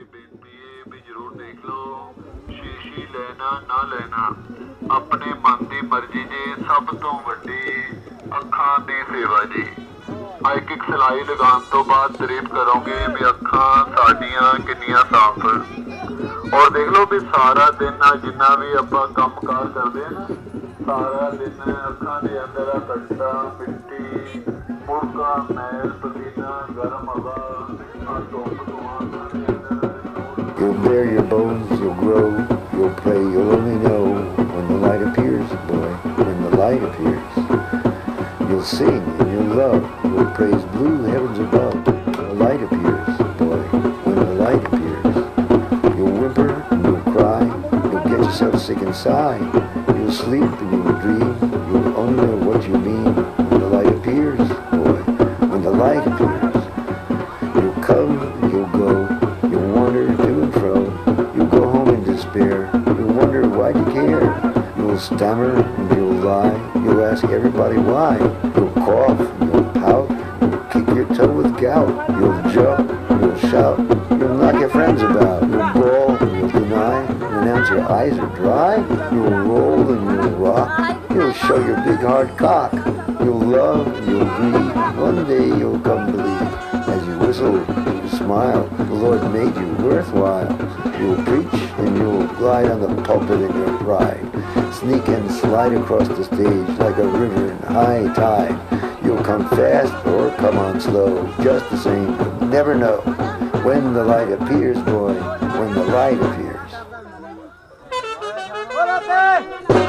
ਬੇਨਤੀ ਹੈ ਵੀ ਜ਼ਰੂਰ ਦੇਖ ਲਓ। ਸ਼ੀਸ਼ੀ ਲੈਣਾ ਨਾ ਲੈਣਾ ਆਪਣੇ ਮਨ ਦੀ ਮਰਜ਼ੀ ਜੀ। ਸਭ ਤੋਂ ਵੱਡੀ ਅੱਖਾਂ ਦੀ ਸੇਵਾ ਜੀ। ਇੱਕ ਇੱਕ ਸਿਲਾਈ ਲਗਾਉਣ ਤੋਂ ਬਾਅਦ ਤਾਰੀਫ ਕਰੋਗੇ ਵੀ ਅੱਖਾਂ ਸਾਡੀਆਂ ਕਿੰਨੀਆਂ ਸਾਫ਼। ਔਰ ਦੇਖ ਲਓ ਵੀ ਸਾਰਾ ਦਿਨ ਜਿੰਨਾ ਵੀ ਆਪਾਂ ਕੰਮ ਕਾਰ ਕਰਦੇ ਹਾਂ ਨਾ, ਸਾਰਾ ਦਿਨ ਅੱਖਾਂ ਦੇ ਅੰਦਰ ਕੱਟਾ ਮਿੱਟੀ ਮੁੜਕਾ ਮੈਲ ਪਸੀਨਾ ਗਰਮ ਹਵਾ ਧੁੱਪ ਧੂਆਂ ਸਾਡੇ ਅੰਦਰ। You'll bear your bones, you'll grow, you'll play, you'll only know when the light appears, boy, when the light appears. You'll sing and you'll love, you'll praise blue heavens above, when the light appears, boy, when the light appears. You'll whimper and you'll cry, you'll get yourself sick inside, you'll sleep and you'll dream, you'll only know what you mean when the light appears, boy, when the light appears. You'll come and you'll go, you'll wander to and fro, you'll go home in despair, you'll wonder why'd you care. You'll stammer and you'll lie, you'll ask everybody why. You'll cough and you'll pout, you'll kick your toe with gout. You'll jump, you'll shout, you'll knock your friends about. You'll bawl and you'll deny, and announce your eyes are dry. You'll roll and you'll rock, you'll show your big hard cock. You'll love and you'll grieve, one day you'll come believe. As you whistle, you smile, the Lord made you worthwhile. You'll preach and you'll glide on the pulpit in your pride. Sneak and slide across the stage like a river in high tide. You'll come fast or come on slow, just the same, you'll never know. When the light appears, boy, when the light appears. What up there?